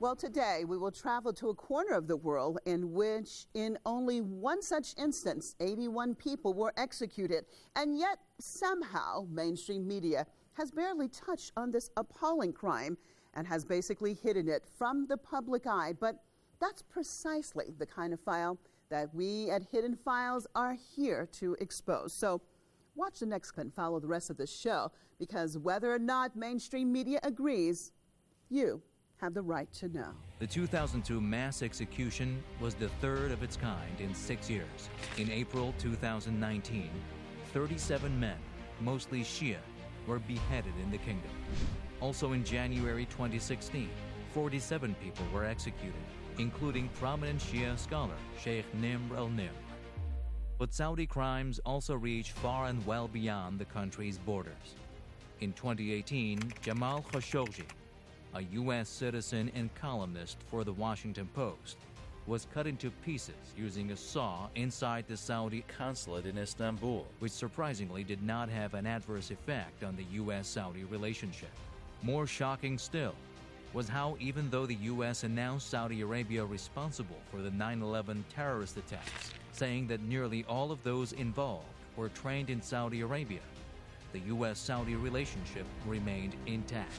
Well, today we will travel to a corner of the world in which, in only one such instance, 81 people were executed. And yet, somehow, mainstream media has barely touched on this appalling crime and has basically hidden it from the public eye. But that's precisely the kind of file that we at Hidden Files are here to expose. So watch the next clip and follow the rest of the show, because whether or not mainstream media agrees, you have the right to know. The 2002 mass execution was the third of its kind in 6 years. In April 2019, 37 men, mostly Shia, were beheaded in the kingdom. Also in January 2016, 47 people were executed, including prominent Shia scholar Sheikh Nimr al-Nimr. But Saudi crimes also reach far and well beyond the country's borders. In 2018, Jamal Khashoggi, a U.S. citizen and columnist for the Washington Post, was cut into pieces using a saw inside the Saudi consulate in Istanbul, which surprisingly did not have an adverse effect on the U.S.-Saudi relationship. More shocking still was how, even though the U.S. announced Saudi Arabia responsible for the 9/11 terrorist attacks, saying that nearly all of those involved were trained in Saudi Arabia, the U.S.-Saudi relationship remained intact.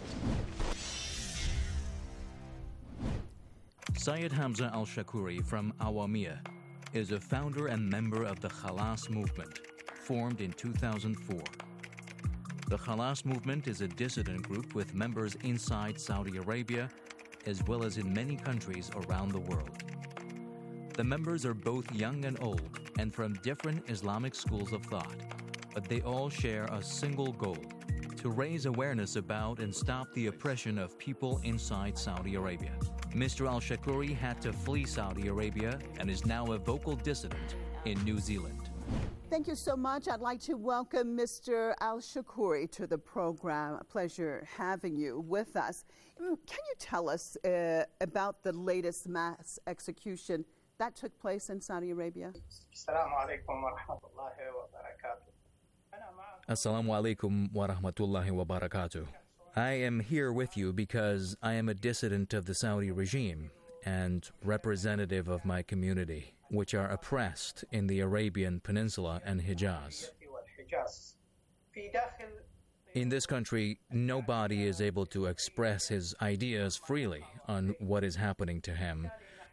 Syed Hamza al-Shakuri from Awamiyah is a founder and member of the Khalas movement, formed in 2004. The Khalas movement is a dissident group with members inside Saudi Arabia, as well as in many countries around the world. The members are both young and old, and from different Islamic schools of thought, but they all share a single goal: to raise awareness about and stop the oppression of people inside Saudi Arabia. Mr. al-Shakuri had to flee Saudi Arabia and is now a vocal dissident in New Zealand. Thank you so much. I'd like to welcome Mr. al-Shakuri to the program. A pleasure having you with us. Can you tell us about the latest mass execution that took place in Saudi Arabia? Assalamu alaikum wa rahmatullahi wa barakatuh. I am here with you because I am a dissident of the Saudi regime and representative of my community, which are oppressed in the Arabian Peninsula and Hijaz. In this country, nobody is able to express his ideas freely on what is happening to him.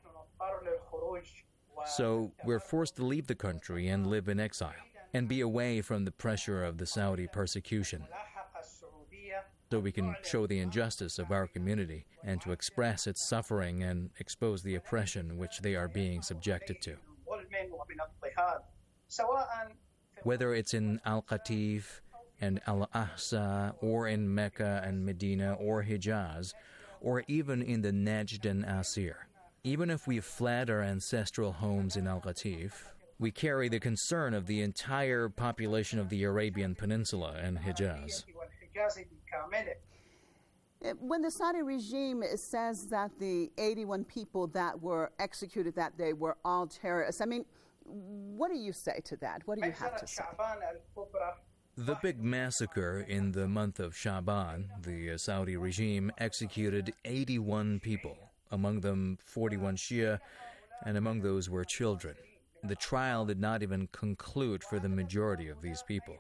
So we're forced to leave the country and live in exile and be away from the pressure of the Saudi persecution, so we can show the injustice of our community and to express its suffering and expose the oppression which they are being subjected to. Whether it's in Al-Qatif and Al-Ahsa, or in Mecca and Medina or Hijaz, or even in the Najd and Asir. Even if we've fled our ancestral homes in Al-Qatif, we carry the concern of the entire population of the Arabian Peninsula and Hijaz. When the Saudi regime says that the 81 people that were executed that day were all terrorists, I mean, what do you say to that? What do you have to say? The big massacre in the month of Shaban, the Saudi regime executed 81 people, among them 41 Shia, and among those were children. The trial did not even conclude for the majority of these people.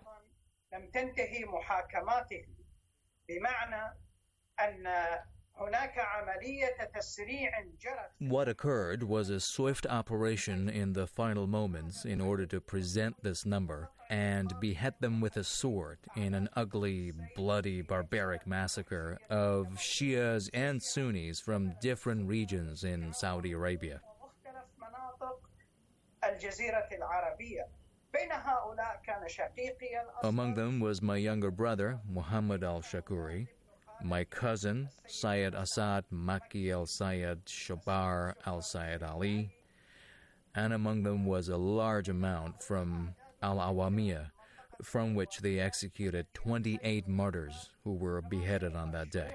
What occurred was a swift operation in the final moments in order to present this number and behead them with a sword in an ugly, bloody, barbaric massacre of Shias and Sunnis from different regions in Saudi Arabia. Among them was my younger brother, Muhammad al-Shakuri, my cousin, Syed Asad Maki al-Syed Shabar al-Syed Ali, and among them was a large amount from Al-Awamiyah, from which they executed 28 martyrs who were beheaded on that day.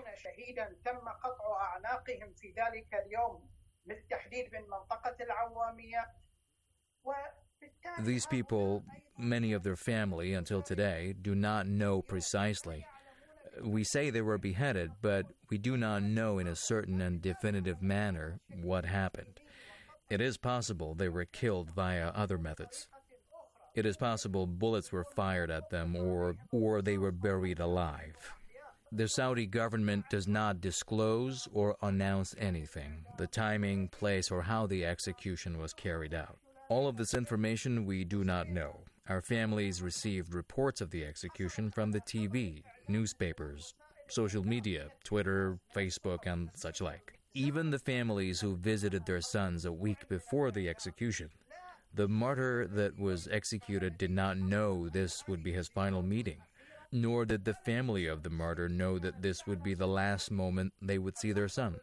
These people, many of their family until today, do not know precisely We say they were beheaded, but we do not know in a certain and definitive manner what happened. It is possible they were killed via other methods. It is possible bullets were fired at them or they were buried alive. The Saudi government does not disclose or announce anything, the timing, place, or how the execution was carried out. All of this information we do not know. Our families received reports of the execution from the TV, newspapers, social media, Twitter, Facebook, and such like. Even the families who visited their sons a week before the execution, the martyr that was executed did not know this would be his final meeting, nor did the family of the martyr know that this would be the last moment they would see their son.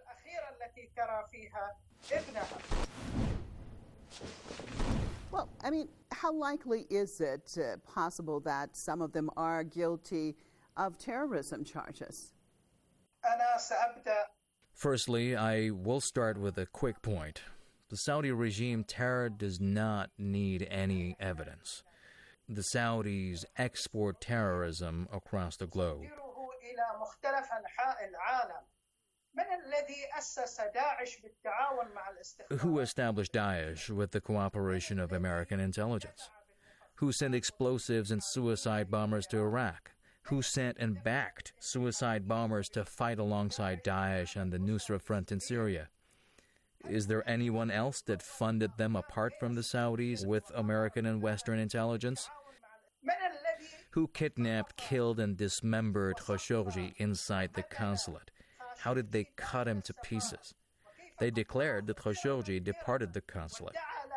Well, I mean, how likely is it possible that some of them are guilty of terrorism charges? Firstly, I will start with a quick point. The Saudi regime terror does not need any evidence. The Saudis export terrorism across the globe. Who established Daesh with the cooperation of American intelligence? Who sent explosives and suicide bombers to Iraq? Who sent and backed suicide bombers to fight alongside Daesh and the Nusra Front in Syria? Is there anyone else that funded them apart from the Saudis with American and Western intelligence? Who kidnapped, killed, and dismembered Khashoggi inside the consulate? How did they cut him to pieces? They declared that Khashoggi departed the consulate.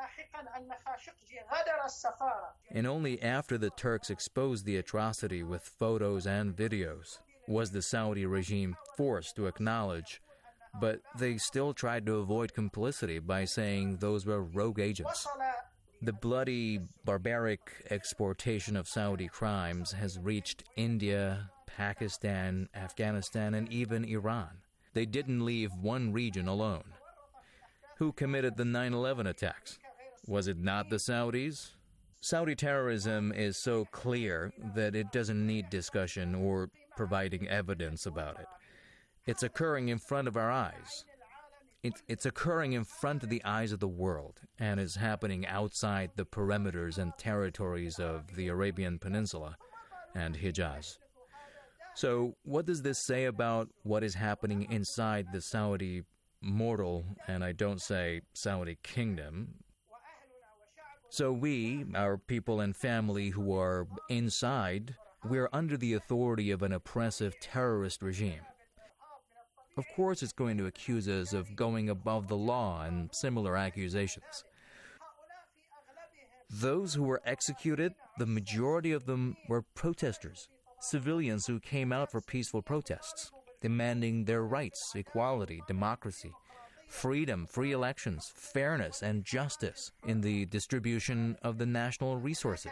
And only after the Turks exposed the atrocity with photos and videos was the Saudi regime forced to acknowledge, but they still tried to avoid complicity by saying those were rogue agents. The bloody, barbaric exportation of Saudi crimes has reached India, Pakistan, Afghanistan, and even Iran. They didn't leave one region alone. Who committed the 9/11 attacks? Was it not the Saudis? Saudi terrorism is so clear that it doesn't need discussion or providing evidence about it. It's occurring in front of our eyes. It's occurring in front of the eyes of the world and is happening outside the perimeters and territories of the Arabian Peninsula and Hijaz. So what does this say about what is happening inside the Saudi mortal, and I don't say Saudi kingdom? So we, our people and family who are inside, we're under the authority of an oppressive terrorist regime. Of course it's going to accuse us of going above the law and similar accusations. Those who were executed, the majority of them were protesters, civilians who came out for peaceful protests, demanding their rights, equality, democracy, freedom, free elections, fairness, and justice in the distribution of the national resources.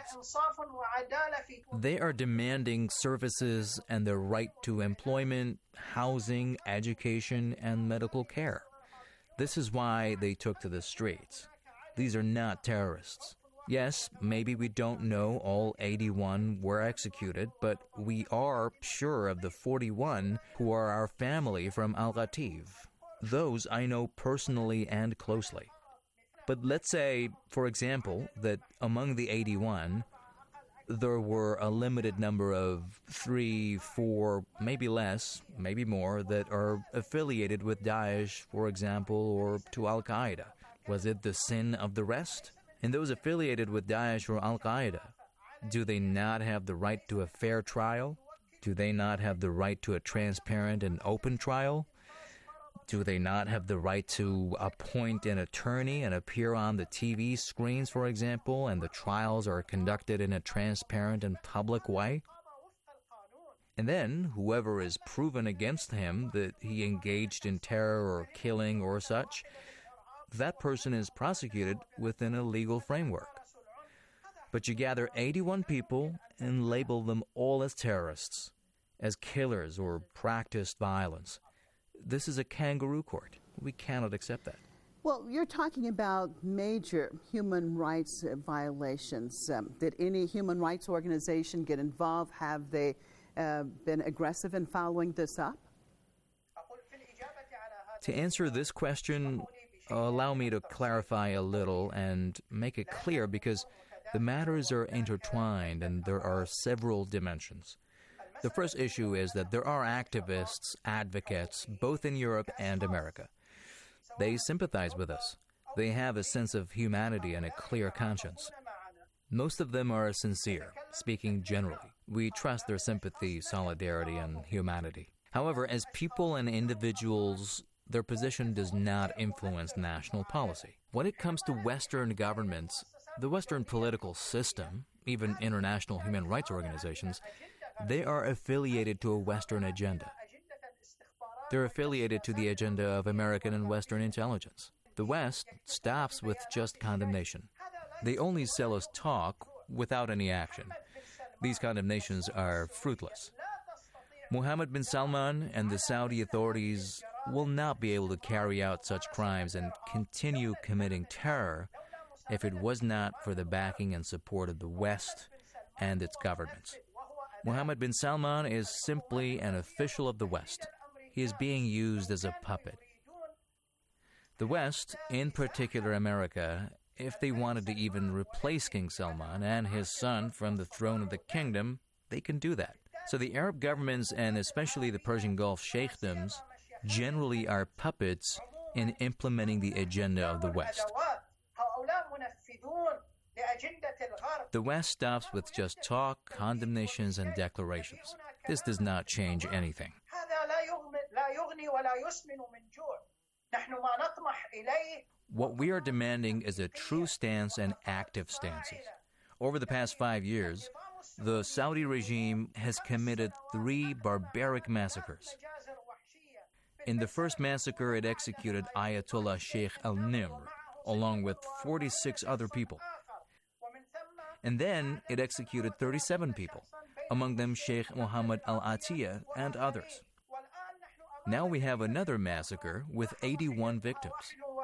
They are demanding services and their right to employment, housing, education, and medical care. This is why they took to the streets. These are not terrorists. Yes, maybe we don't know all 81 were executed, but we are sure of the 41 who are our family from Al-Ghatif. Those I know personally and closely. But let's say, for example, that among the 81, there were a limited number of 3, 4, maybe less, maybe more, that are affiliated with Daesh, for example, or to Al-Qaeda. Was it the sin of the rest? And those affiliated with Daesh or Al-Qaeda, do they not have the right to a fair trial? Do they not have the right to a transparent and open trial? Do they not have the right to appoint an attorney and appear on the TV screens, for example, and the trials are conducted in a transparent and public way? And then, whoever is proven against him that he engaged in terror or killing or such, that person is prosecuted within a legal framework. But you gather 81 people and label them all as terrorists, as killers or practiced violence. This is a kangaroo court. We cannot accept that. Well, you're talking about major human rights violations. Did any human rights organization get involved? Have they been aggressive in following this up? To answer this question, allow me to clarify a little and make it clear, because the matters are intertwined and there are several dimensions. The first issue is that there are activists, advocates, both in Europe and America. They sympathize with us. They have a sense of humanity and a clear conscience. Most of them are sincere, speaking generally. We trust their sympathy, solidarity, and humanity. However, as people and individuals, their position does not influence national policy. When it comes to Western governments, the Western political system, even international human rights organizations, they are affiliated to a Western agenda. They're affiliated to the agenda of American and Western intelligence. The West stops with just condemnation. They only sell us talk without any action. These condemnations are fruitless. Mohammed bin Salman and the Saudi authorities will not be able to carry out such crimes and continue committing terror if it was not for the backing and support of the West and its governments. Mohammed bin Salman is simply an official of the West. He is being used as a puppet. The West, in particular America, if they wanted to even replace King Salman and his son from the throne of the kingdom, they can do that. So the Arab governments, and especially the Persian Gulf sheikhdoms, generally are puppets in implementing the agenda of the West. The West stops with just talk, condemnations, and declarations. This does not change anything. What we are demanding is a true stance and active stances. Over the past 5 years, the Saudi regime has committed 3 barbaric massacres. In the first massacre, it executed Ayatollah Sheikh al-Nimr, along with 46 other people. And then it executed 37 people, among them Sheikh Mohammed al-Atiyah and others. Now we have another massacre with 81 victims.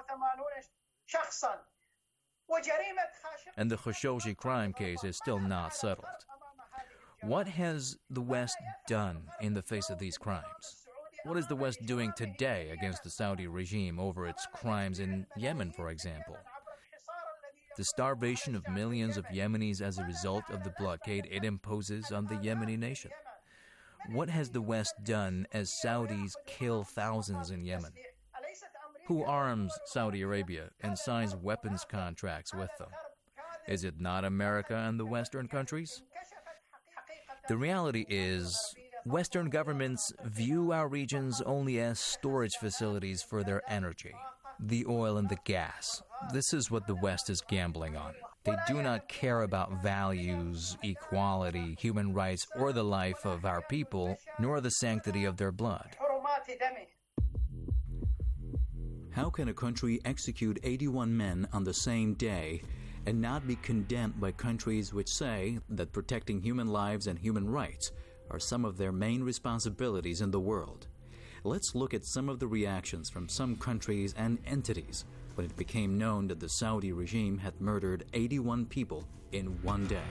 And the Khashoggi crime case is still not settled. What has the West done in the face of these crimes? What is the West doing today against the Saudi regime over its crimes in Yemen, for example? The starvation of millions of Yemenis as a result of the blockade it imposes on the Yemeni nation. What has the West done as Saudis kill thousands in Yemen? Who arms Saudi Arabia and signs weapons contracts with them? Is it not America and the Western countries? The reality is, Western governments view our regions only as storage facilities for their energy, the oil and the gas. This is what the West is gambling on. They do not care about values, equality, human rights, or the life of our people, nor the sanctity of their blood. How can a country execute 81 men on the same day and not be condemned by countries which say that protecting human lives and human rights are some of their main responsibilities in the world? Let's look at some of the reactions from some countries and entities when it became known that the Saudi regime had murdered 81 people in one day.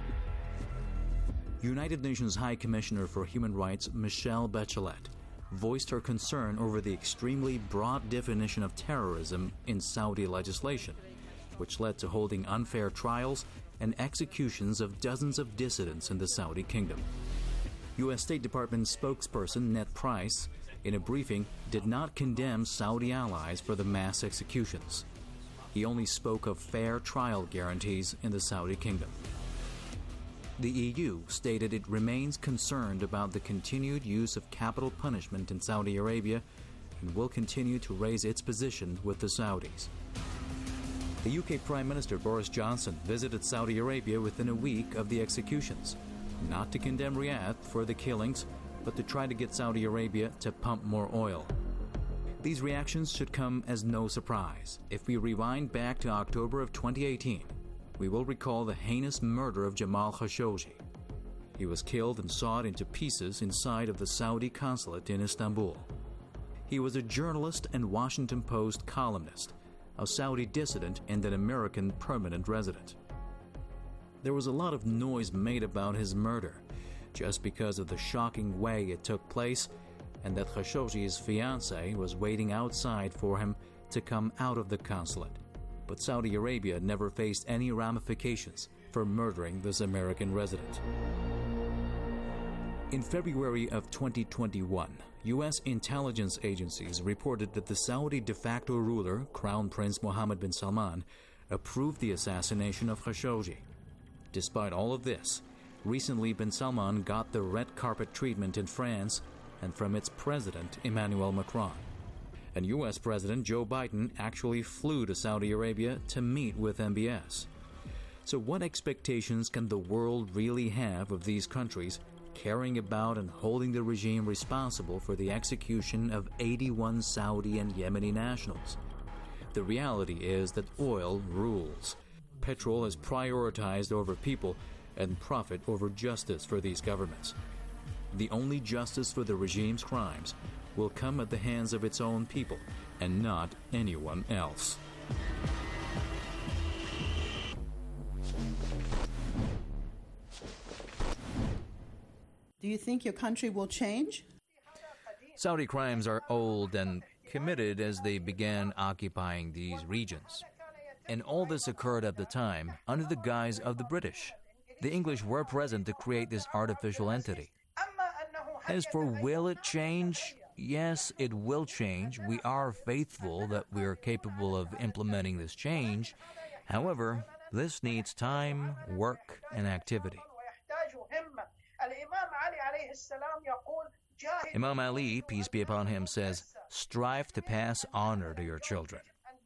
United Nations High Commissioner for Human Rights Michelle Bachelet voiced her concern over the extremely broad definition of terrorism in Saudi legislation, which led to holding unfair trials and executions of dozens of dissidents in the Saudi kingdom. U.S. State Department spokesperson Ned Price, in a briefing, did not condemn Saudi allies for the mass executions. He only spoke of fair trial guarantees in the Saudi kingdom. The EU stated it remains concerned about the continued use of capital punishment in Saudi Arabia and will continue to raise its position with the Saudis. The UK Prime Minister Boris Johnson visited Saudi Arabia within a week of the executions, not to condemn Riyadh for the killings, but to try to get Saudi Arabia to pump more oil. These reactions should come as no surprise. If we rewind back to October of 2018, we will recall the heinous murder of Jamal Khashoggi. He was killed and sawed into pieces inside of the Saudi consulate in Istanbul. He was a journalist and Washington Post columnist, a Saudi dissident and an American permanent resident. There was a lot of noise made about his murder. just because of the shocking way it took place, and that Khashoggi's fiancée was waiting outside for him to come out of the consulate. But Saudi Arabia never faced any ramifications for murdering this American resident. In February of 2021, U.S. intelligence agencies reported that the Saudi de facto ruler, Crown Prince Mohammed bin Salman, approved the assassination of Khashoggi. Despite all of this, recently bin Salman got the red carpet treatment in France and from its president, Emmanuel Macron. And U.S. President Joe Biden actually flew to Saudi Arabia to meet with MBS. So what expectations can the world really have of these countries caring about and holding the regime responsible for the execution of 81 Saudi and Yemeni nationals? The reality is that oil rules. Petrol is prioritized over people and profit over justice for these governments. The only justice for the regime's crimes will come at the hands of its own people and not anyone else. Do you think your country will change? Saudi crimes are old and committed as they began occupying these regions. And all this occurred at the time under the guise of the British. The English were present to create this artificial entity. As for will it change? Yes, it will change. We are faithful that we are capable of implementing this change. However, this needs time, work, and activity. Imam Ali, peace be upon him, says, "Strive to pass honor to your children."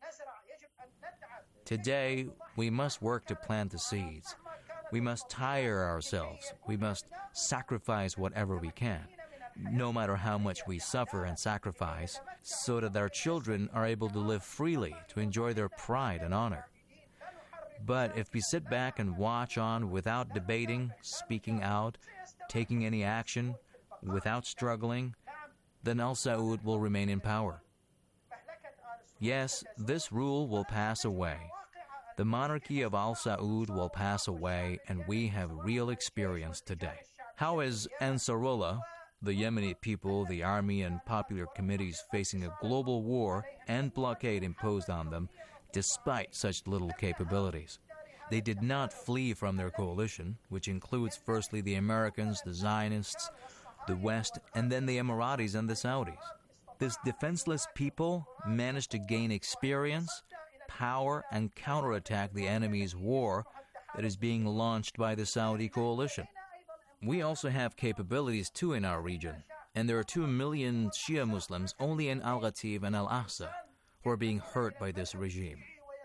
Today, we must work to plant the seeds. We must tire ourselves. We must sacrifice whatever we can, no matter how much we suffer and sacrifice, so that our children are able to live freely, to enjoy their pride and honor. But if we sit back and watch on without debating, speaking out, taking any action, without struggling, then Al Saud will remain in power. Yes, this rule will pass away. The monarchy of Al Saud will pass away, and we have real experience today. How is Ansarullah, the Yemeni people, the army, and popular committees facing a global war and blockade imposed on them, despite such little capabilities? They did not flee from their coalition, which includes firstly the Americans, the Zionists, the West, and then the Emiratis and the Saudis. This defenseless people managed to gain experience, power, and counterattack the enemy's war that is being launched by the Saudi coalition. We also have capabilities too in our region, and there are 2 million Shia Muslims only in Al-Ghatif and Al-Aqsa who are being hurt by this regime.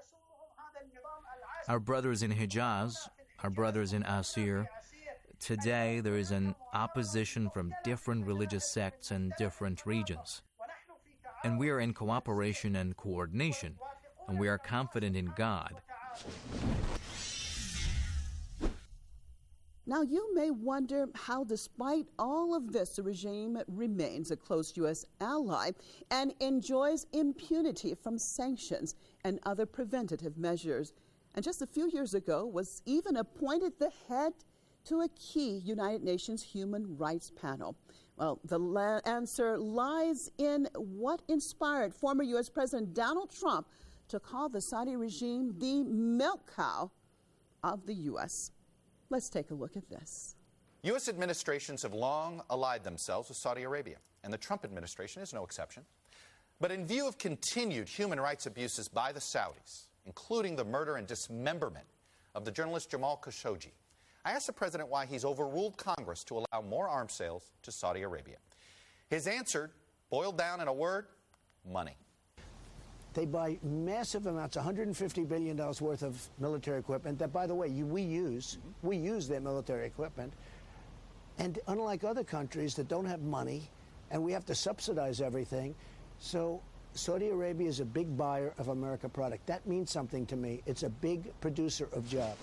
Our brothers in Hijaz, our brothers in Asir, today there is an opposition from different religious sects and different regions. And we are in cooperation and coordination, and we are confident in God. Now, you may wonder how, despite all of this, the regime remains a close U.S. ally and enjoys impunity from sanctions and other preventative measures. And just a few years ago was even appointed the head to a key United Nations Human Rights panel. Well, the answer lies in what inspired former U.S. President Donald Trump to call the Saudi regime the milk cow of the U.S. Let's take a look at this. U.S. administrations have long allied themselves with Saudi Arabia, and the Trump administration is no exception. But in view of continued human rights abuses by the Saudis, including the murder and dismemberment of the journalist Jamal Khashoggi, I asked the president why he's overruled Congress to allow more arms sales to Saudi Arabia. His answer boiled down in a word: money. They buy massive amounts, $150 billion worth of military equipment that, by the way, we use their military equipment. And unlike other countries that don't have money and we have to subsidize everything, so Saudi Arabia is a big buyer of American product. That means something to me. It's a big producer of jobs.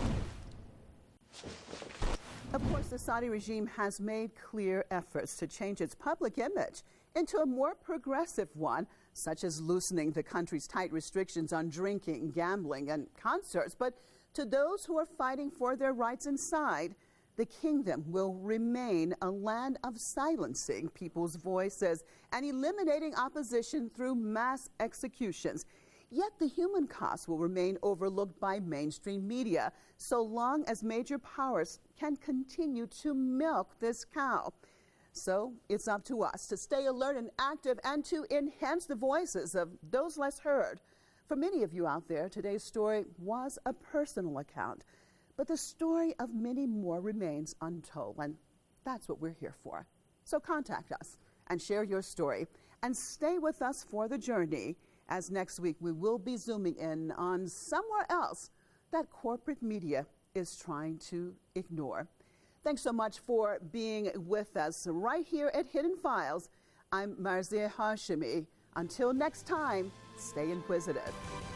Of course, the Saudi regime has made clear efforts to change its public image into a more progressive one, such as loosening the country's tight restrictions on drinking, gambling, and concerts. But to those who are fighting for their rights inside, the kingdom will remain a land of silencing people's voices and eliminating opposition through mass executions. Yet the human cost will remain overlooked by mainstream media so long as major powers can continue to milk this cow. So it's up to us to stay alert and active and to enhance the voices of those less heard. For many of you out there, today's story was a personal account, but the story of many more remains untold, and that's what we're here for. So contact us and share your story, and stay with us for the journey, as next week we will be zooming in on somewhere else that corporate media is trying to ignore. Thanks so much for being with us right here at Hidden Files. I'm Marzieh Hashemi. Until next time, stay inquisitive.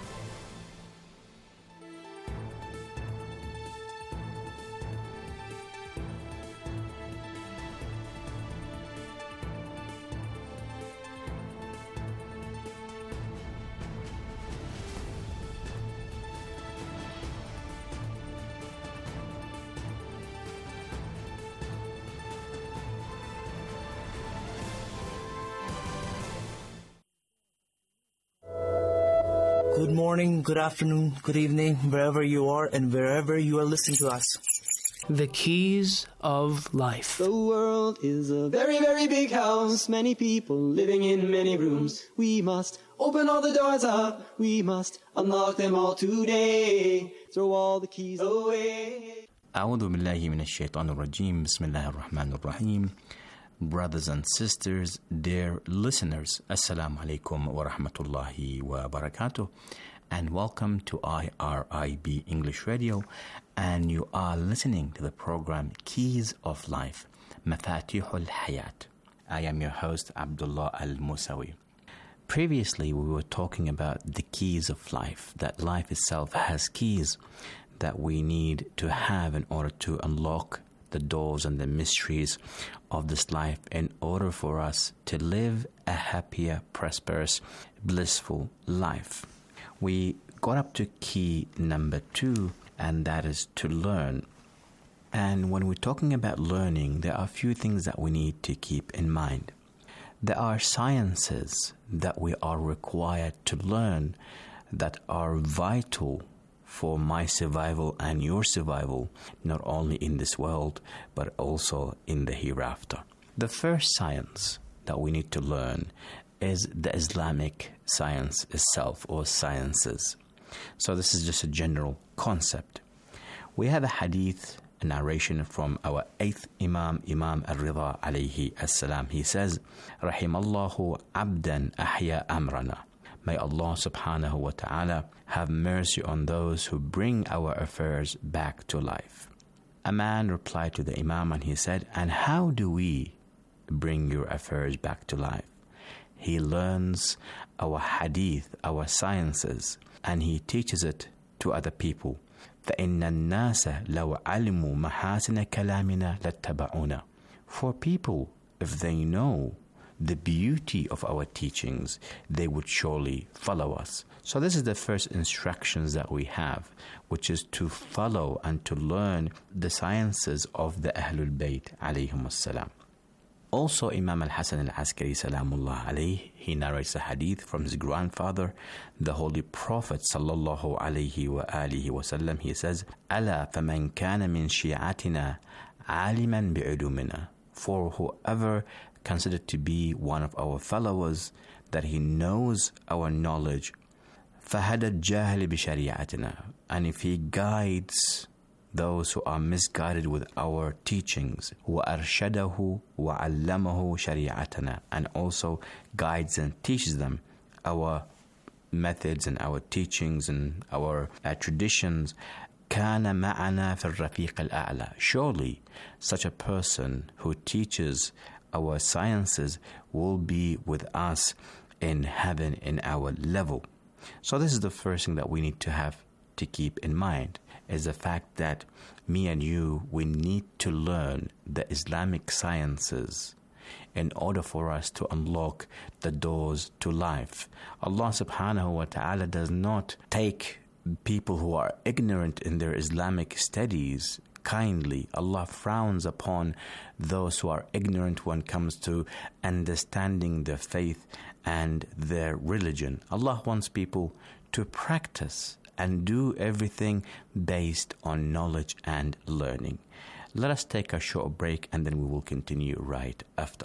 Good morning, good afternoon, good evening, wherever you are and wherever you are listening to us. The keys of life. The world is a very, very big house. Many people living in many rooms. We must open all the doors up. We must unlock them all today. Throw all the keys away. أعوذ بالله من الشيطان الرجيم. بسم الله الرحمن الرحيم. Brothers and sisters, dear listeners, Assalamu alaikum wa rahmatullahi wa barakatuh, and welcome to IRIB English Radio, and you are listening to the program Keys of Life, Mafatihul Hayat. I am your host, Abdullah Al-Musawi. Previously, we were talking about the keys of life, that life itself has keys that we need to have in order to unlock the doors and the mysteries of this life in order for us to live a happier, prosperous, blissful life. We got up to key number 2, and that is to learn. And when we're talking about learning, there are a few things that we need to keep in mind. There are sciences that we are required to learn that are vital for my survival and your survival, not only in this world, but also in the hereafter. The first science that we need to learn is the Islamic science itself, or sciences. So this is just a general concept. We have a hadith, a narration from our 8th Imam, Imam Al-Rida alayhi as-salam. He says, Rahimallahu abdan ahya amrana. May Allah subhanahu wa ta'ala have mercy on those who bring our affairs back to life. A man replied to the Imam and he said, and how do we bring your affairs back to life? He learns our hadith, our sciences, and he teaches it to other people. فَإِنَّ النَّاسَ لَوْ عَلِمُوا مَحَاسِنَ كَلَامِنَا لَاتَّبَعُونَا. For people, if they know the beauty of our teachings, they would surely follow us. So this is the first instructions that we have, which is to follow and to learn the sciences of the Ahlul Bayt alayhum as-salam. Also, Imam Al-Hasan Al-Askari salamullah alayhi, he narrates a hadith from his grandfather, the Holy Prophet sallallahu alayhi wa alihi wa sallam. He says, أَلَا فَمَنْ كَانَ مِنْ شِيعَتِنَا عَالِمًا بِعُلُومِنَا. For whoever considered to be one of our followers, that he knows our knowledge, فَهَدَى الْجَاهِلِ بِشَرِيعَتِنَا. And if he guides those who are misguided with our teachings, وَأَرْشَدَهُ وَعَلَّمَهُ شَرِيعَتَنَا, and also guides and teaches them our methods and our teachings and our traditions, كَانَ مَعَنَا فِي الرَّفِيقِ الْأَعْلَى. Surely such a person who teaches our sciences will be with us in heaven, in our level. So this is the first thing that we need to have to keep in mind, is the fact that me and you, we need to learn the Islamic sciences in order for us to unlock the doors to life. Allah subhanahu wa ta'ala does not take people who are ignorant in their Islamic studies, kindly. Allah frowns upon those who are ignorant when it comes to understanding their faith and their religion. Allah wants people to practice and do everything based on knowledge and learning. Let us take a short break and then we will continue right after.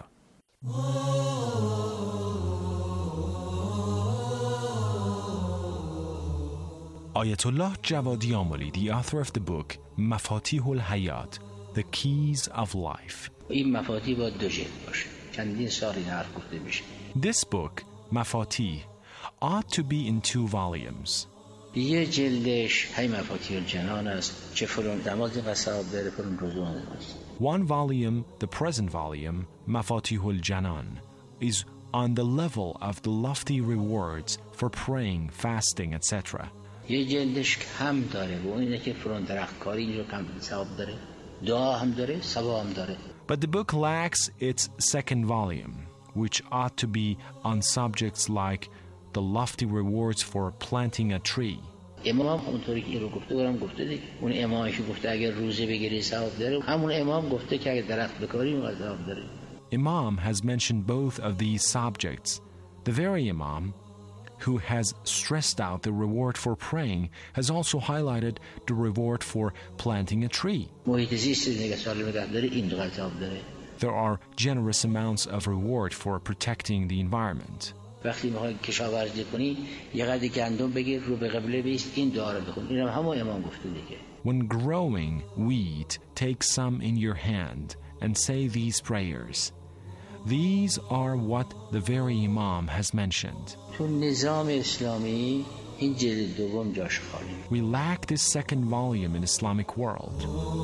Ayatollah Javadi Amoli, the author of the book Mafatih al-Hayat, The Keys of Life. This book, Mafatih, ought to be in 2 volumes. One volume, the present volume, Mafatih al-Janan, is on the level of the lofty rewards for praying, fasting, etc. یه جلدش کم داره و اینه که فرون درختکاری اینجا کم ثواب داره دعا هم داره ثواب هم داره. But the book lacks its second volume, which ought to be on subjects like the lofty rewards for planting a tree. امام اونطوری که این رو گفته برام گفته دیگه اون امامش گفته اگر روزه بگیری ثواب داره همون امام گفته که اگر درخت بکاری اون ثواب داره. Imam has mentioned both of these subjects. The very Imam who has stressed out the reward for praying has also highlighted the reward for planting a tree. There are generous amounts of reward for protecting the environment. When growing wheat, take some in your hand and say these prayers. These are what the very Imam has mentioned. We lack this second volume in Islamic world.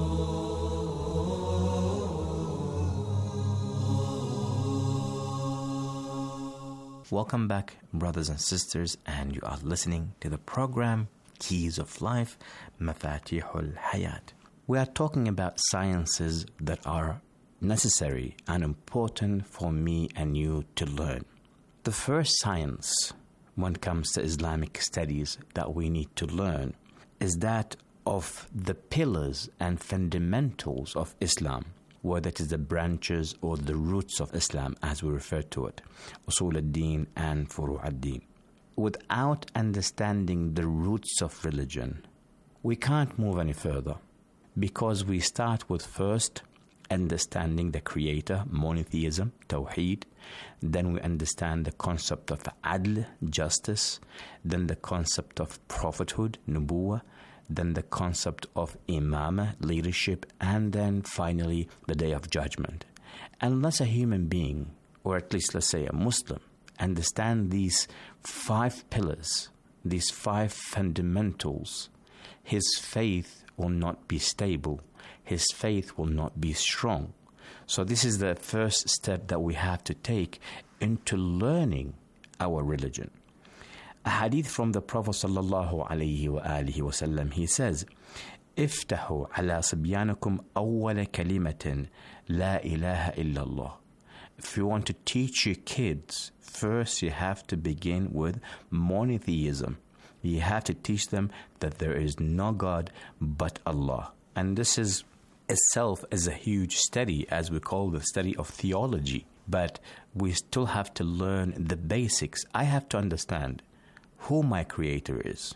Welcome back, brothers and sisters, and you are listening to the program Keys of Life, Mafatih al-Hayat. We are talking about sciences that are necessary and important for me and you to learn. The first science when it comes to Islamic studies that we need to learn is that of the pillars and fundamentals of Islam, whether it is the branches or the roots of Islam as we refer to it, Usul al-Din and Furu' al-Din. Without understanding the roots of religion, we can't move any further, because we start with first understanding the Creator, monotheism, Tawheed. Then we understand the concept of Adl, justice. Then the concept of prophethood, Nubuwah. Then the concept of Imamah, leadership. And then finally the Day of Judgment. Unless a human being, or at least let's say a Muslim, understand these 5 pillars, these 5 fundamentals, his faith will not be stable. His faith will not be strong. So this is the first step that we have to take into learning our religion. A hadith from the Prophet sallallahu alayhi wa alihi wa sallam, he says, افتحوا على صبيانكم أول كلمة لا إله إلا الله. If you want to teach your kids, first you have to begin with monotheism. You have to teach them that there is no God but Allah. And this is itself is a huge study, as we call the study of theology. But we still have to learn the basics. I have to understand who my Creator is.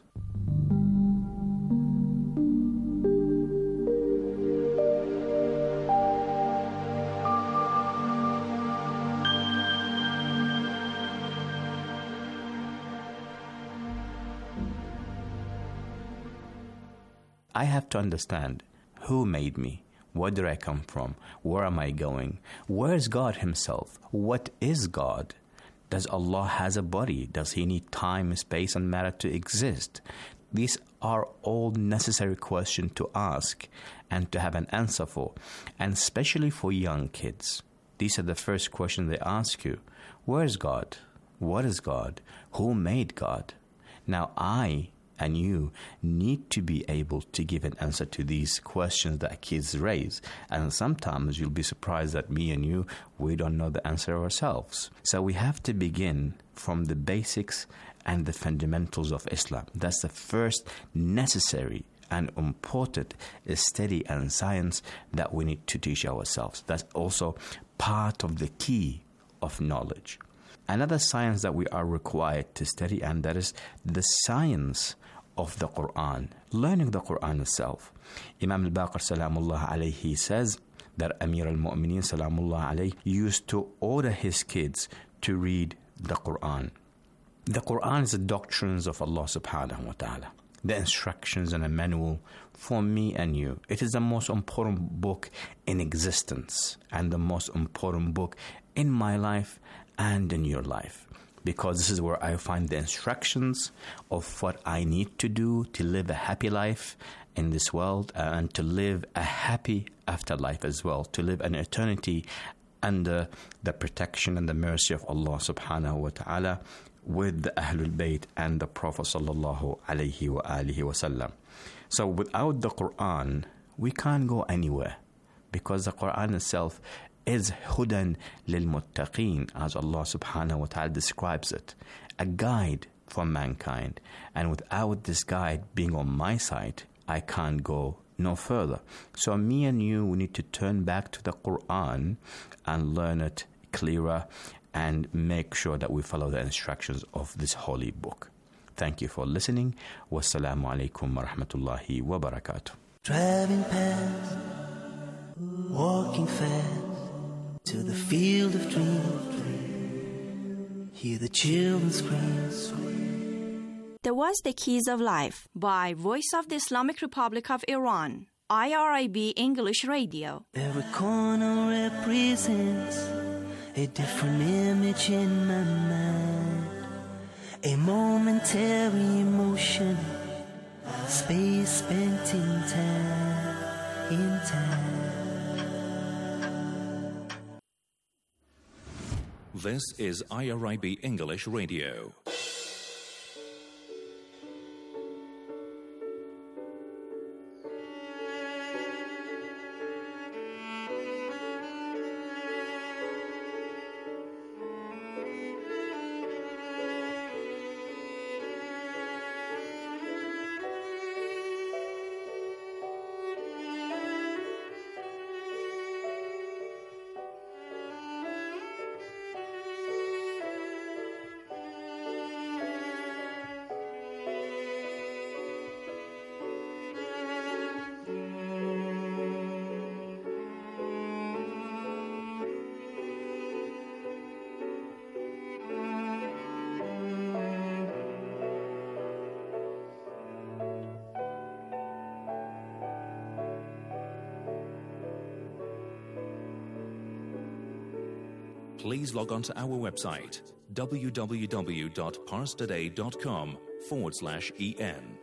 I have to understand who made me, where did I come from, where am I going, where is God himself, what is God, does Allah has a body, does he need time, space and matter to exist? These are all necessary questions to ask and to have an answer for, and especially for young kids. These are the first questions they ask you. Where is God? What is God? Who made God? Now I and you need to be able to give an answer to these questions that kids raise. And sometimes you'll be surprised that me and you, we don't know the answer ourselves. So we have to begin from the basics and the fundamentals of Islam. That's the first necessary and important study and science that we need to teach ourselves. That's also part of the key of knowledge. Another science that we are required to study, and that is the science of the Quran, learning the Quran itself. Imam al-Baqir Salamullah alayhi says that Amir al-Mu'mineen Salamullah alayhi used to order his kids to read the Quran. The Quran is the doctrines of Allah subhanahu wa ta'ala, the instructions and a manual for me and you. It is the most important book in existence and the most important book in my life and in your life, because this is where I find the instructions of what I need to do to live a happy life in this world and to live a happy afterlife as well, to live an eternity under the protection and the mercy of Allah subhanahu wa ta'ala with the Ahlul Bayt and the Prophet sallallahu alayhi wa alihi wa sallam. So without the Quran, we can't go anywhere, because the Quran itself is hudan lil muttaqeen, as Allah subhanahu wa ta'ala describes it, a guide for mankind. And without this guide being on my side, I can't go no further. So me and you, we need to turn back to the Quran and learn it clearer and make sure that we follow the instructions of this holy book. Thank you for listening. Wassalamu alaikum wa rahmatullahi wa barakatuh. Driving past, walking fast to the field of dreams, hear the children scream. That was The Keys of Life by Voice of the Islamic Republic of Iran, IRIB English Radio. Every corner represents a different image in my mind, a momentary emotion, space spent in time. This is IRIB English Radio. Please log on to our website, www.parstoday.com/en.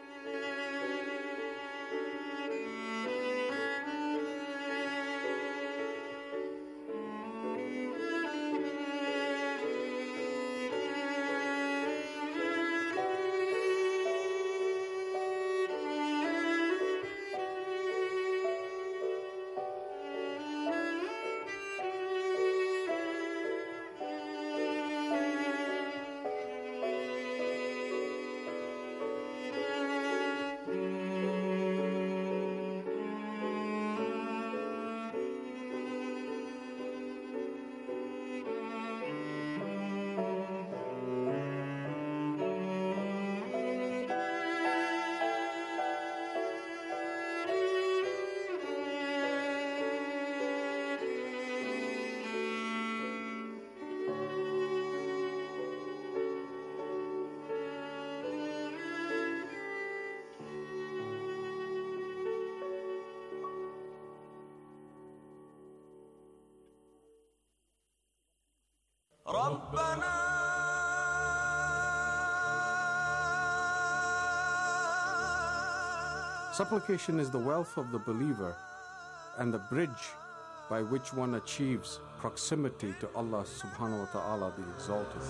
Supplication is the wealth of the believer and the bridge by which one achieves proximity to Allah subhanahu wa ta'ala, the Exalted.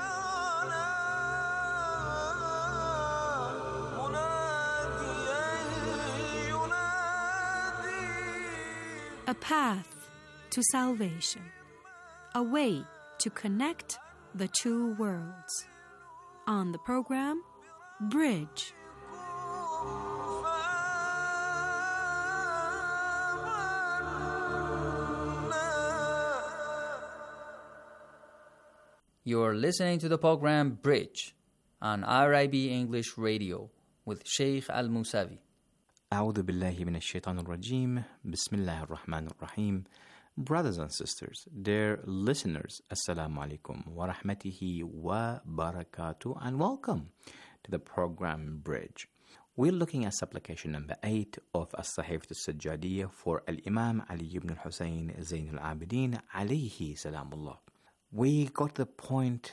A path to salvation, a way to connect the two worlds. On the program, Bridge. You're listening to the program Bridge on IRIB English Radio with Sheikh Al-Musavi. أعوذ بالله من الشيطان الرجيم. بسم الله الرحمن الرحيم. Brothers and sisters, dear listeners, Assalamu alaikum wa rahmatihi wa barakatuh, and welcome to the program Bridge. We're looking at supplication number 8 of As-Sahifat As-Sajjadiyya for Al-Imam Ali ibn al-Husayn Zayn al-Abidin alayhi salamullah. We got the point,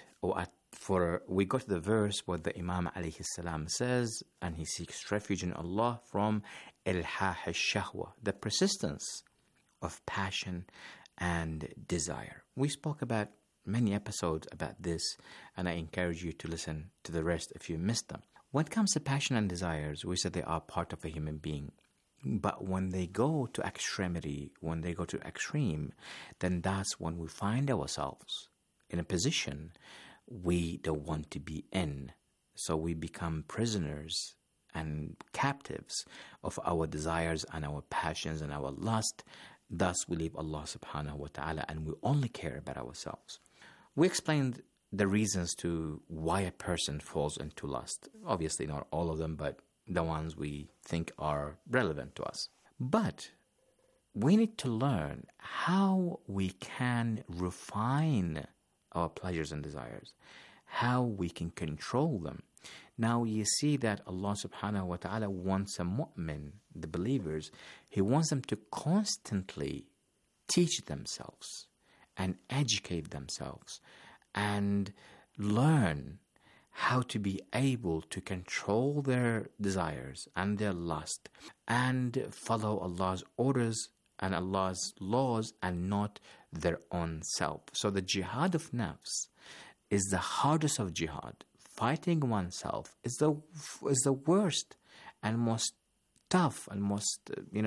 we got to the verse where the Imam alayhi salam says, and he seeks refuge in Allah from ilhah al-shahwa, the persistence of passion and desire. We spoke about many episodes about this, and I encourage you to listen to the rest if you missed them. When it comes to passion and desires, we said they are part of a human being. But when they go to extremity, when they go to extreme, then that's when we find ourselves in a position we don't want to be in. So we become prisoners and captives of our desires and our passions and our lust. Thus we leave Allah subhanahu wa ta'ala and we only care about ourselves. We explained the reasons to why a person falls into lust. Obviously not all of them, but the ones we think are relevant to us. But we need to learn how we can refine our pleasures and desires, how we can control them. Now you see that Allah subhanahu wa ta'ala wants a mu'min, the believers, He wants them to constantly teach themselves and educate themselves and learn how to be able to control their desires and their lust and follow Allah's orders and Allah's laws and not their own self. So the jihad of nafs is the hardest of jihad. Fighting oneself is the worst and most tough and most,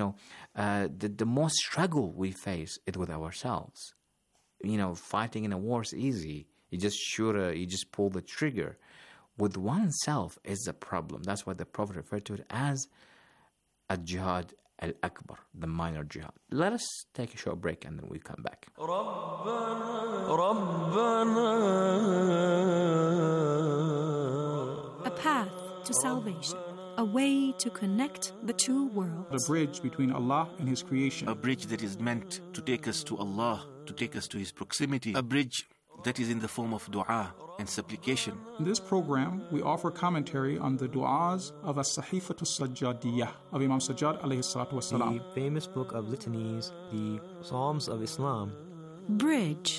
the most struggle we face it with ourselves. Fighting in a war is easy. You just shoot, you just pull the trigger. With oneself is the problem. That's why the Prophet referred to it as a jihad al-akbar, the minor jihad. Let us take a short break and then we come back. A path to salvation. A way to connect the two worlds. The bridge between Allah and His creation. A bridge that is meant to take us to Allah, to take us to His proximity. A bridge that is in the form of dua and supplication. In this program, we offer commentary on the du'as of As-Sahifat As-Sajjadiyya of Imam Sajjad alayhi salatu wasalam. The famous book of litanies, the Psalms of Islam. Bridge.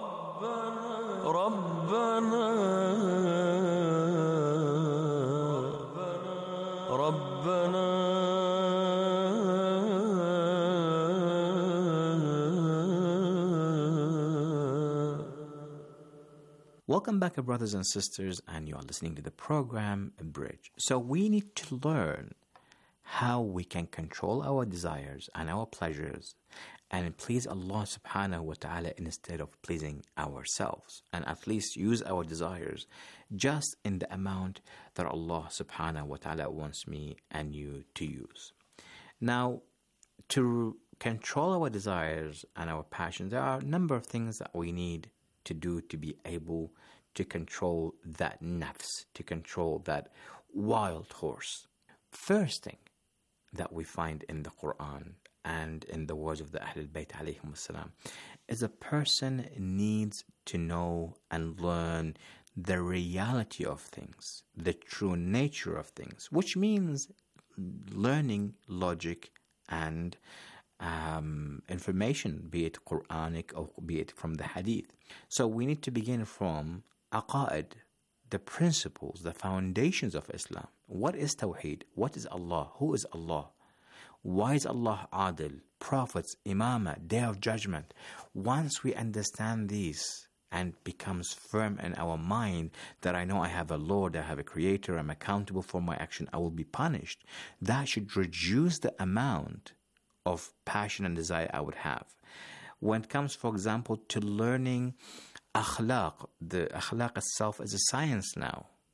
Welcome back, brothers and sisters, and you are listening to the program Bridge. So we need to learn how we can control our desires and our pleasures and please Allah subhanahu wa ta'ala instead of pleasing ourselves, and at least use our desires just in the amount that Allah subhanahu wa ta'ala wants me and you to use. Now, to control our desires and our passions, there are a number of things that we need to do to be able to control that nafs, to control that wild horse. First thing that we find in the Quran and in the words of the Ahlul Bayt alayhim salam is a person needs to know and learn the reality of things, the true nature of things, which means learning logic and information, be it Quranic or be it from the Hadith. So we need to begin from aqaid, the principles, the foundations of Islam. What is Tawheed? What is Allah? Who is Allah? Why is Allah Adil? Prophets, Imamah, Day of Judgment. Once we understand these and becomes firm in our mind that I know I have a Lord, I have a Creator, I'm accountable for my action, I will be punished, that should reduce the amount of passion and desire I would have. When it comes, for example, to learning akhlaq, the akhlaq itself is a science now.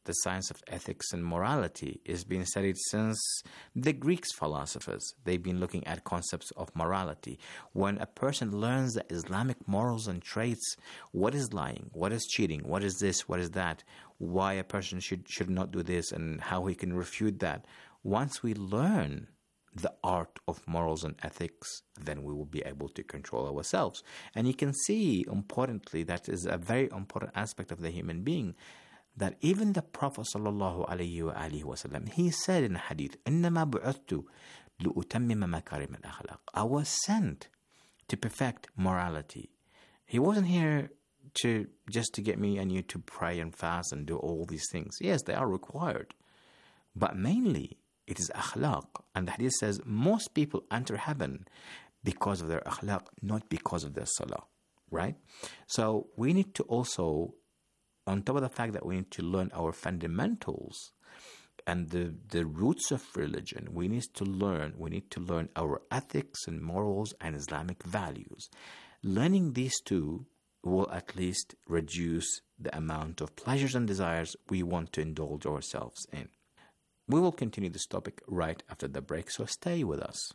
the science of ethics and morality is being studied since the Greek philosophers. They've been looking at concepts of morality. When a person learns the Islamic morals and traits, what is lying, what is cheating, what is this, what is that, why a person should not do this, and how he can refute that. Once we learn the art of morals and ethics, then we will be able to control ourselves. And you can see, importantly, that is a very important aspect of the human being, that even the Prophet ﷺ, he said in a hadith, إِنَّمَا بُعُثْتُ لِأُتَمِّمَ مَكَارِمَ الْأَخْلَاقِ. I was sent to perfect morality. He wasn't here just to get me and you to pray and fast and do all these things. Yes, they are required. But mainly, it is akhlaq. And the hadith says most people enter heaven because of their akhlaq, not because of their salah. Right? So we need to also, on top of the fact that we need to learn our fundamentals and the roots of religion, we need to learn our ethics and morals and Islamic values. Learning these two will at least reduce the amount of pleasures and desires we want to indulge ourselves in. We will continue this topic right after the break, so stay with us.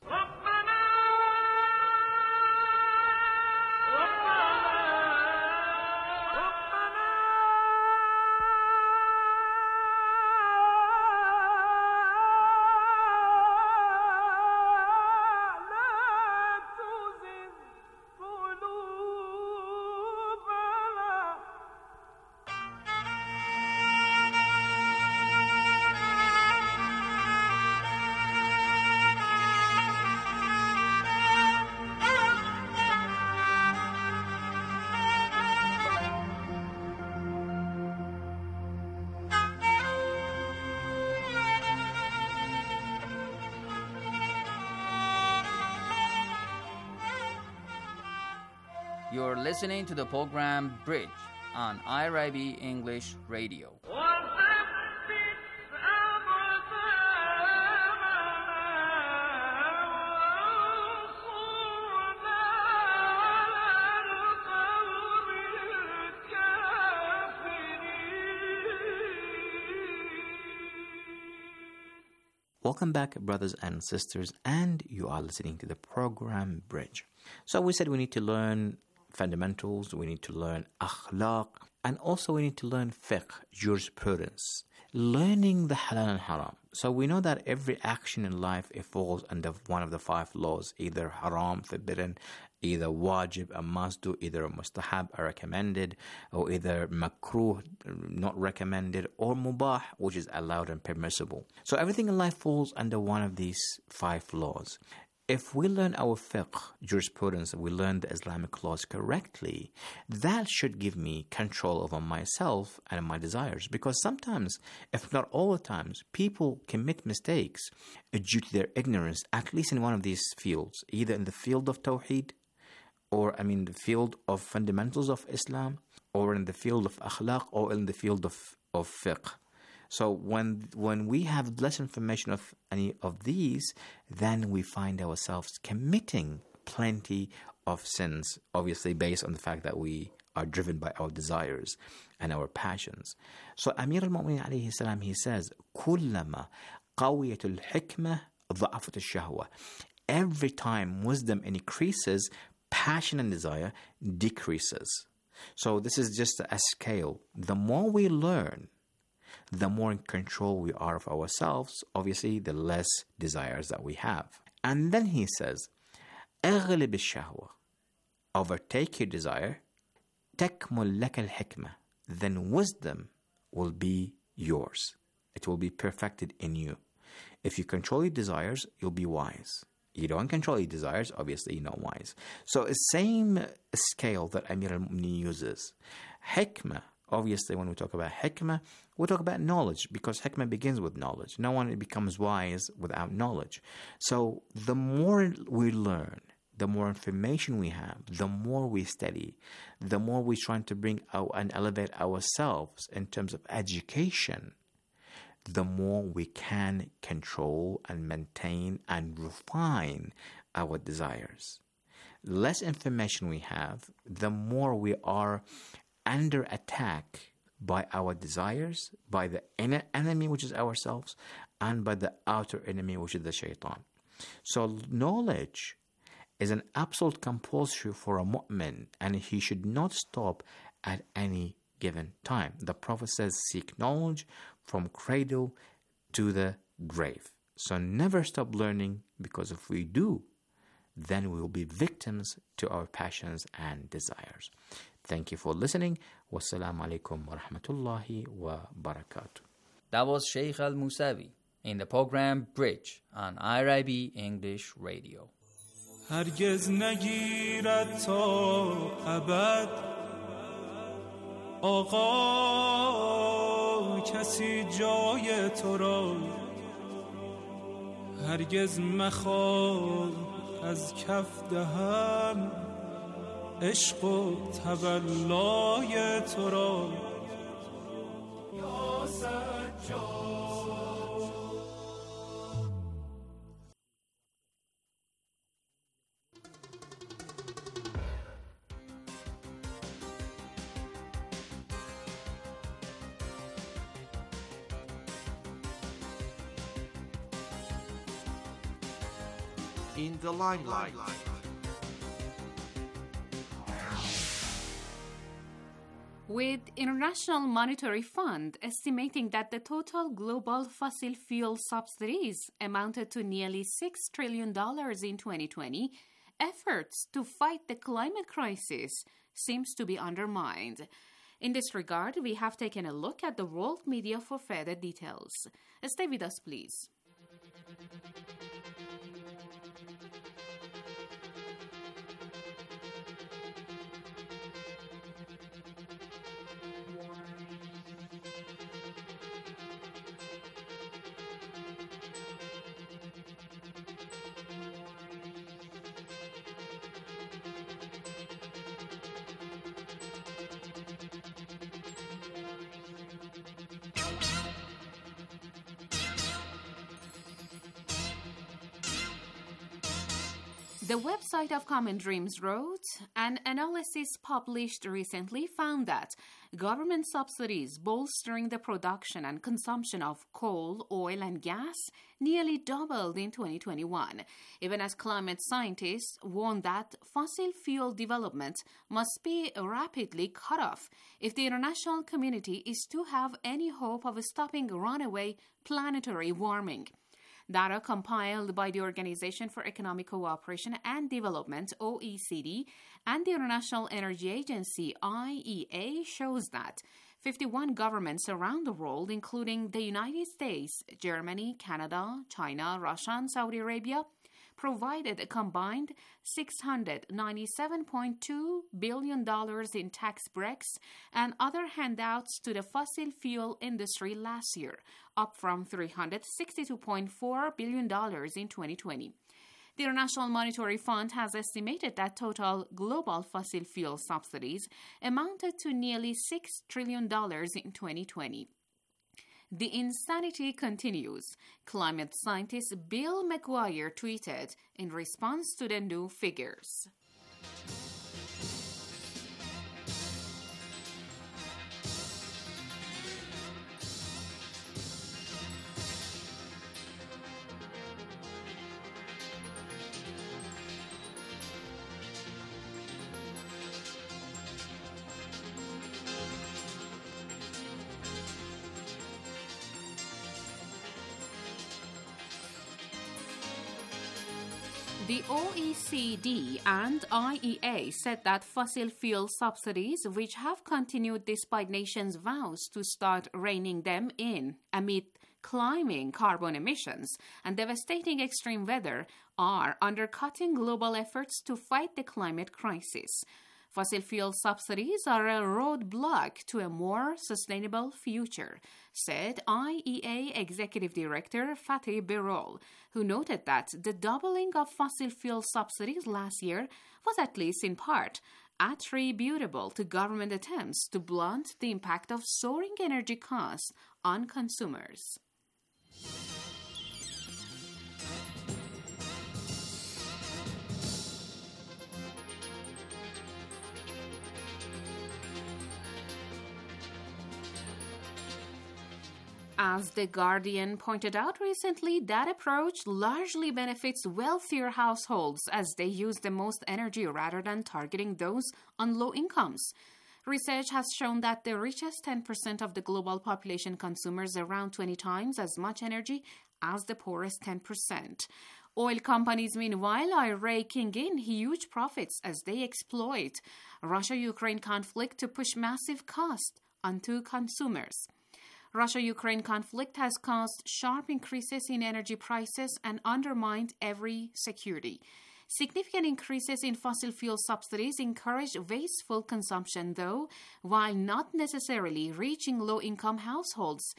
You're listening to the program Bridge on IRIB English Radio. Welcome back, brothers and sisters, and you are listening to the program Bridge. So we said we need to learn fundamentals, we need to learn akhlaq, and also we need to learn fiqh, jurisprudence, learning the halal and haram. So we know that every action in life falls under one of the 5 laws, either haram, forbidden, either wajib, a must do, either a mustahab, a recommended, or either makruh, not recommended, or mubah, which is allowed and permissible. So everything in life falls under one of these 5 laws. If we learn our fiqh, jurisprudence, we learn the Islamic laws correctly, that should give me control over myself and my desires. Because sometimes, if not all the times, people commit mistakes due to their ignorance, at least in one of these fields, either in the field of tawheed, or the field of fundamentals of Islam, or in the field of akhlaq, or in the field of fiqh. So when we have less information of any of these, then we find ourselves committing plenty of sins, obviously based on the fact that we are driven by our desires and our passions. So Amir al-Mu'minin alayhi salam, he says, كُلَّمَا قَوِيَةُ الْحِكْمَةِ ضَعَفَتُ الشَّهْوَةِ. Every time wisdom increases, passion and desire decreases. So this is just a scale. The more we learn, the more in control we are of ourselves, obviously the less desires that we have. And then he says, اغلب الشهوة, overtake your desire, تكمل لك الحكمة, then wisdom will be yours. It will be perfected in you. If you control your desires, you'll be wise. You don't control your desires, obviously you're not wise. So the same scale that Amir al-Mu'minin uses. Hikmah, obviously when we talk about hikmah, we talk about knowledge, because hikmah begins with knowledge. No one becomes wise without knowledge. So the more we learn, the more information we have, the more we study, the more we're trying to bring out and elevate ourselves in terms of education, the more we can control and maintain and refine our desires. Less information we have, the more we are under attack by our desires, by the inner enemy, which is ourselves, and by the outer enemy, which is the shaitan. So knowledge is an absolute compulsory for a mu'min, and he should not stop at any given time. The Prophet says, seek knowledge from cradle to the grave. So never stop learning, because if we do, then we will be victims to our passions and desires. Thank you for listening. Wassalamu alaikum wa rahmatullahi wa barakatuh. That was Sheikh Al-Musawi in the program Bridge on IRIB English Radio. هرگز نگیرد تا ابد آقا کسی جای تو را هرگز مخواه از کف دهم عشق و تولای تو را یا سجاد. In the limelight. With International Monetary Fund estimating that the total global fossil fuel subsidies amounted to nearly $6 trillion in 2020, efforts to fight the climate crisis seems to be undermined. In this regard, we have taken a look at the world media for further details. Stay with us, please. The website of Common Dreams wrote, an analysis published recently found that government subsidies bolstering the production and consumption of coal, oil, and gas nearly doubled in 2021, even as climate scientists warn that fossil fuel development must be rapidly cut off if the international community is to have any hope of stopping runaway planetary warming. Data compiled by the Organization for Economic Cooperation and Development, OECD, and the International Energy Agency, IEA, shows that 51 governments around the world, including the United States, Germany, Canada, China, Russia, and Saudi Arabia, provided a combined $697.2 billion in tax breaks and other handouts to the fossil fuel industry last year, up from $362.4 billion in 2020. The International Monetary Fund has estimated that total global fossil fuel subsidies amounted to nearly $6 trillion in 2020. The insanity continues, climate scientist Bill McGuire tweeted in response to the new figures. The OECD and IEA said that fossil fuel subsidies, which have continued despite nations' vows to start reining them in amid climbing carbon emissions and devastating extreme weather, are undercutting global efforts to fight the climate crisis. Fossil fuel subsidies are a roadblock to a more sustainable future, said IEA Executive Director Fatih Birol, who noted that the doubling of fossil fuel subsidies last year was, at least in part, attributable to government attempts to blunt the impact of soaring energy costs on consumers. As The Guardian pointed out recently, that approach largely benefits wealthier households as they use the most energy rather than targeting those on low incomes. Research has shown that the richest 10% of the global population consumes around 20 times as much energy as the poorest 10%. Oil companies, meanwhile, are raking in huge profits as they exploit Russia-Ukraine conflict to push massive cost onto consumers. Russia-Ukraine conflict has caused sharp increases in energy prices and undermined every security. Significant increases in fossil fuel subsidies encourage wasteful consumption, though, while not necessarily reaching low-income households.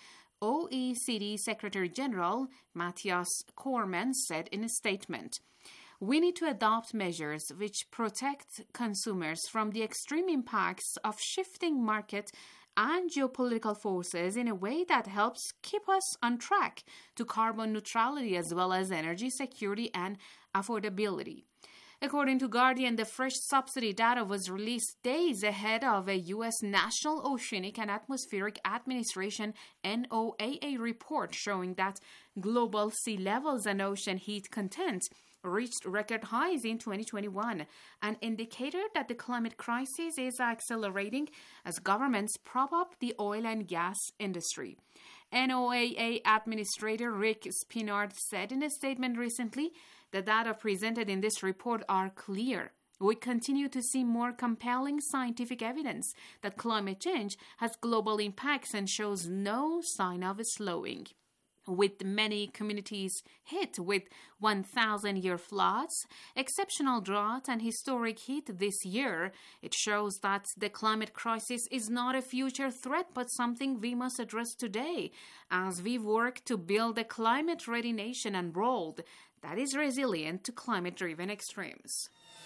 OECD Secretary General Matthias Cormann said in a statement, "We need to adopt measures which protect consumers from the extreme impacts of shifting market and geopolitical forces in a way that helps keep us on track to carbon neutrality as well as energy security and affordability." According to Guardian, the fresh subsidy data was released days ahead of a U.S. National Oceanic and Atmospheric Administration NOAA report showing that global sea levels and ocean heat content reached record highs in 2021, an indicator that the climate crisis is accelerating as governments prop up the oil and gas industry. NOAA Administrator Rick Spinard said in a statement recently, "The data presented in this report are clear. We continue to see more compelling scientific evidence that climate change has global impacts and shows no sign of slowing." With many communities hit with 1,000-year floods, exceptional drought, and historic heat this year, it shows that the climate crisis is not a future threat but something we must address today as we work to build a climate-ready nation and world that is resilient to climate-driven extremes.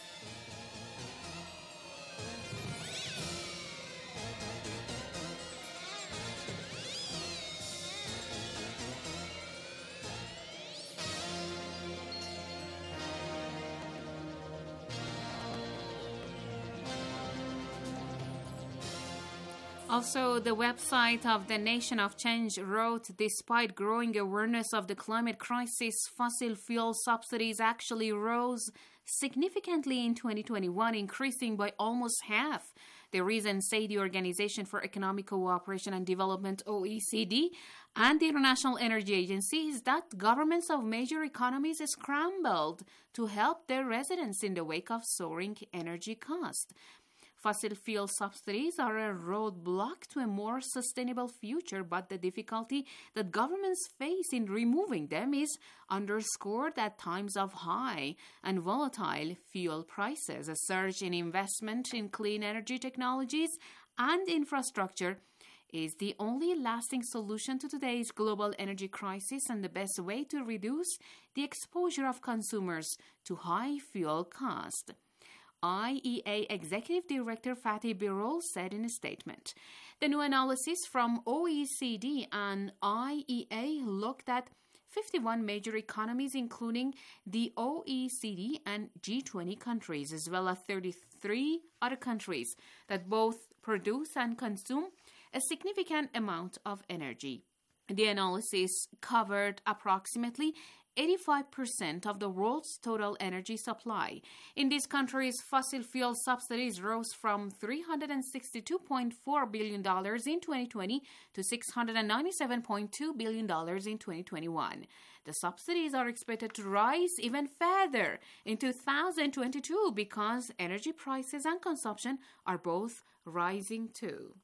Also, the website of the Nation of Change wrote, despite growing awareness of the climate crisis, fossil fuel subsidies actually rose significantly in 2021, increasing by almost half. The reason, say the Organization for Economic Cooperation and Development, OECD, and the International Energy Agency, is that governments of major economies scrambled to help their residents in the wake of soaring energy costs. Fossil fuel subsidies are a roadblock to a more sustainable future, but the difficulty that governments face in removing them is underscored at times of high and volatile fuel prices. A surge in investment in clean energy technologies and infrastructure is the only lasting solution to today's global energy crisis and the best way to reduce the exposure of consumers to high fuel costs. IEA Executive Director Fatih Birol said in a statement, "The new analysis from OECD and IEA looked at 51 major economies, including the OECD and G20 countries, as well as 33 other countries that both produce and consume a significant amount of energy. The analysis covered approximately 85% of the world's total energy supply. In these countries, fossil fuel subsidies rose from $362.4 billion in 2020 to $697.2 billion in 2021. The subsidies are expected to rise even further in 2022 because energy prices and consumption are both rising too."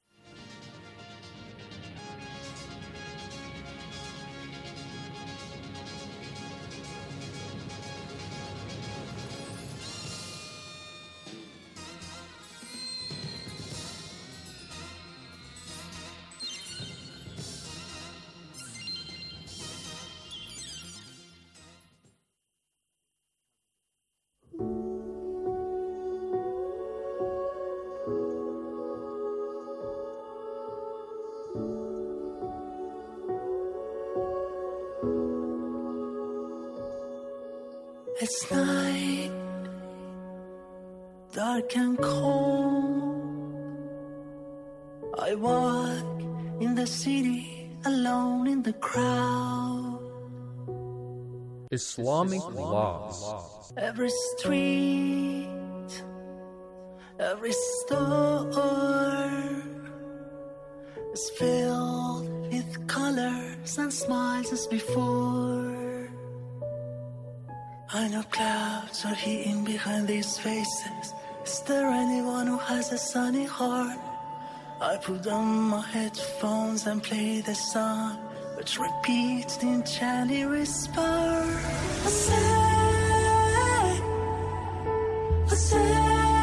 It's night, dark and cold. I walk in the city alone in the crowd. Islamic laws. Every street, every store is filled with colors and smiles as before. I know clouds are hidden behind these faces. Is there anyone who has a sunny heart? I put on my headphones and play the song, which repeats the enchanting whisper. I say,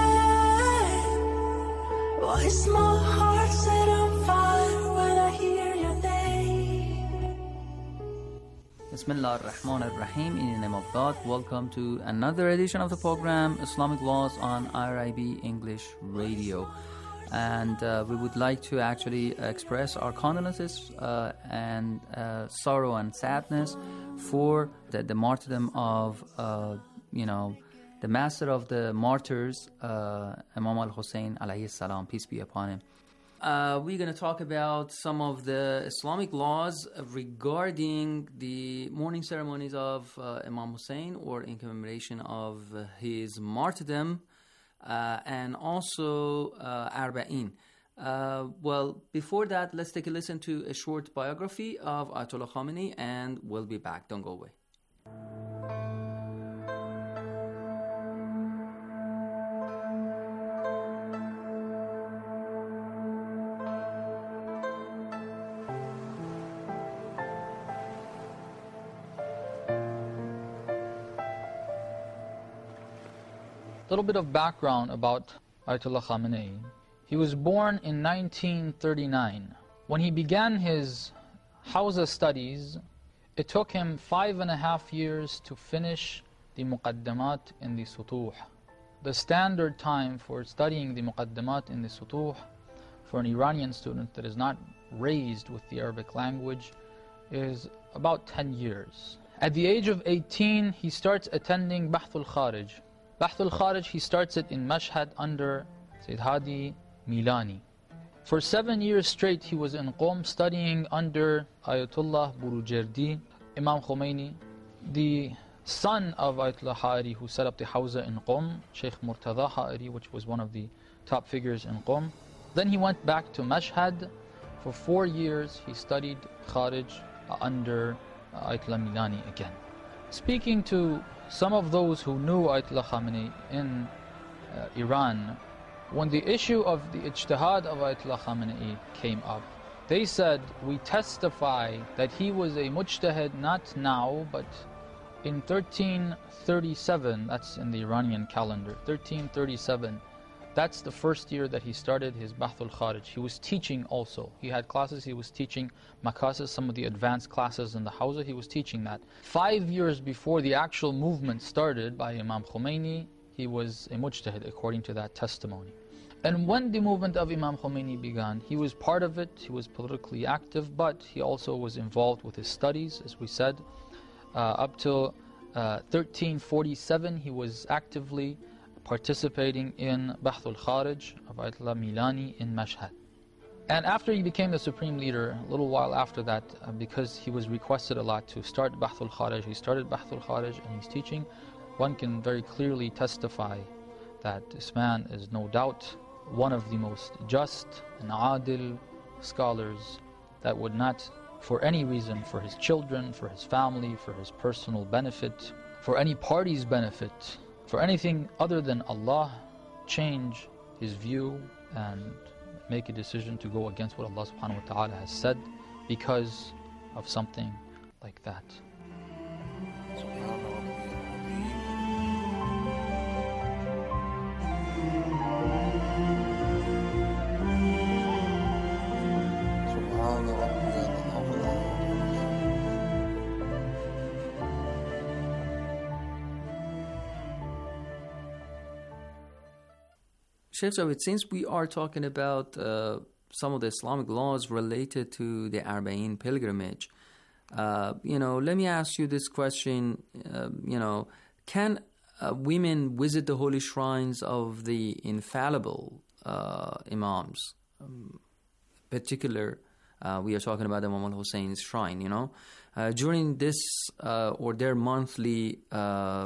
why is my heart set on fire when I hear your name? Bismillah ar-Rahman ar-Rahim. In the name of God, welcome to another edition of the program Islamic Laws on IRIB English Radio. And we would like to actually express our condolences and sorrow and sadness for the martyrdom of, the master of the martyrs, Imam al-Hussein alayhi salam, peace be upon him. We're going to talk about some of the Islamic laws regarding the mourning ceremonies of Imam Hussein, or in commemoration of his martyrdom, and also Arba'in. Well, before that, let's take a listen to a short biography of Ayatollah Khamenei, and we'll be back. Don't go away. A little bit of background about Ayatollah Khamenei. He was born in 1939. When he began his Hawza studies, it took him 5.5 years to finish the Muqaddamat in the Sutuh. The standard time for studying the Muqaddamat in the Sutuh for an Iranian student that is not raised with the Arabic language is about 10 years. At the age of 18, he starts attending Bahth al-Kharij. Bahth al-Kharij, he starts it in Mashhad under Sayyid Hadi Milani. For 7 years straight, he was in Qom studying under Ayatollah Burujerdi, Imam Khomeini, the son of Ayatollah Ha'ari, who set up the Hawza in Qom, Sheikh Murtada Ha'ari, which was one of the top figures in Qom. Then he went back to Mashhad. For 4 years, he studied Kharij under Ayatollah Milani again. Speaking to some of those who knew Ayatollah Khamenei in Iran, when the issue of the ijtihad of Ayatollah Khamenei came up, they said, we testify that he was a mujtahid not now, but in 1337, that's in the Iranian calendar, 1337, that's the first year that he started his Bahth al-Kharij. He was teaching also. He had classes, he was teaching Makasis, some of the advanced classes in the Hawza, he was teaching that. 5 years before the actual movement started by Imam Khomeini, he was a mujtahid according to that testimony. And when the movement of Imam Khomeini began, he was part of it, he was politically active, but he also was involved with his studies, as we said. Up till 1347, he was actively participating in Bahth al-Kharij of Ayatollah Milani in Mashhad. And after he became the supreme leader, a little while after that, because he was requested a lot to start Bahth al-Kharij, he started Bahth al-Kharij and he's teaching. One can very clearly testify that this man is no doubt one of the most just and adil scholars that would not, for any reason, for his children, for his family, for his personal benefit, for any party's benefit, for anything other than Allah, change his view and make a decision to go against what Allah subhanahu wa ta'ala has said because of something like that. Sheikh Javed, since we are talking about some of the Islamic laws related to the Arba'in pilgrimage, let me ask you this question. Can women visit the holy shrines of the infallible imams, particular We are talking about Imam al-Hussein's shrine, During this or their monthly